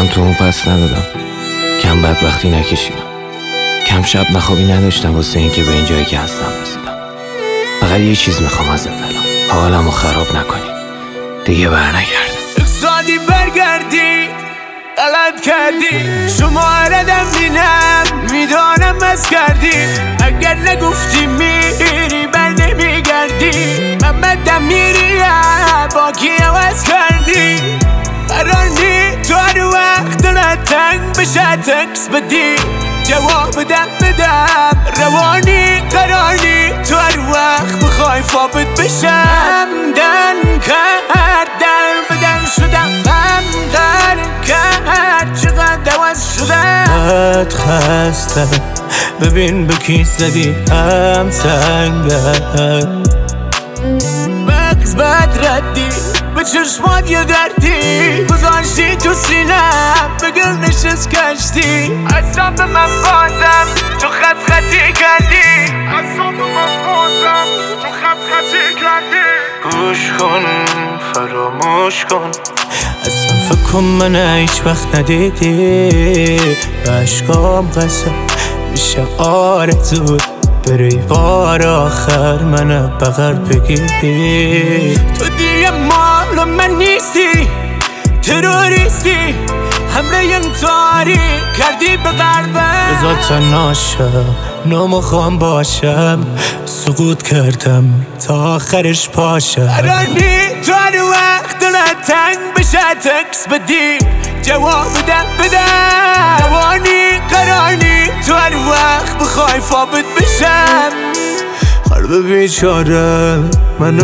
تو اون پس ندادم، کم بدبختی نکشیدم، کم شب نخوابی نداشتم واسه این که به این جایی که هستم رسیدم. فقط یه چیز میخوام ازت الان، حالمو خراب نکنی، دیگه برنگرد. اقصادی برگردی، غلط کردی، شماردم بینم میدانم از کردی. اگر نگفتی میری بر نمیگردی، من بدم میری با کی عوض کردی. قرار نی تو هر وقت دلت تنگ بشه تکس بدی، جواب بدم روانی. قرار نی تو هر وقت بخوای ثابت بشم. دن کرد در بدن شدم، غم کرد چقدر عوض شدم. قد خستم ببین به کی زدی هم سنگم. مغز بد ردی به چشمات یه دردی، گذاشتی تو سینم به گل نشست کشتی. اصلا به من بازم تو خط خطی کردی، اصلا به من بازم تو خط خطی کردی. گوش کن فراموش کن، اصلا فکر کن من هیچ وقت ندیدی. عشقام قسم میشه آرزود بری بار آخر من بغل بگیری. تو دیگه مال من نیستی، تروریستی، حمله انتحاری کردی به قلبم. بذار تنهاشم نمیخوام باشم، سقوط کردم تا آخرش پاشم. قراری تو هر وقت دلت تنگ بشه تکس بدی، جواب بدم روانی. قراری تو هر وقت بخوای ثابت بشم. قلب بیچاره من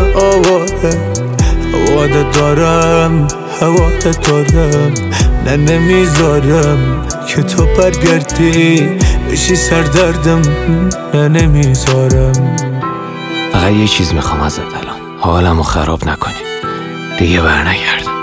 آواده دارم، هواده دارم، نه نمیذارم که تو برگردی بشی سردردم، نه نمیذارم. فقط یه چیز میخوام ازت الان، حالمو خراب نکنی، دیگه برنگرد.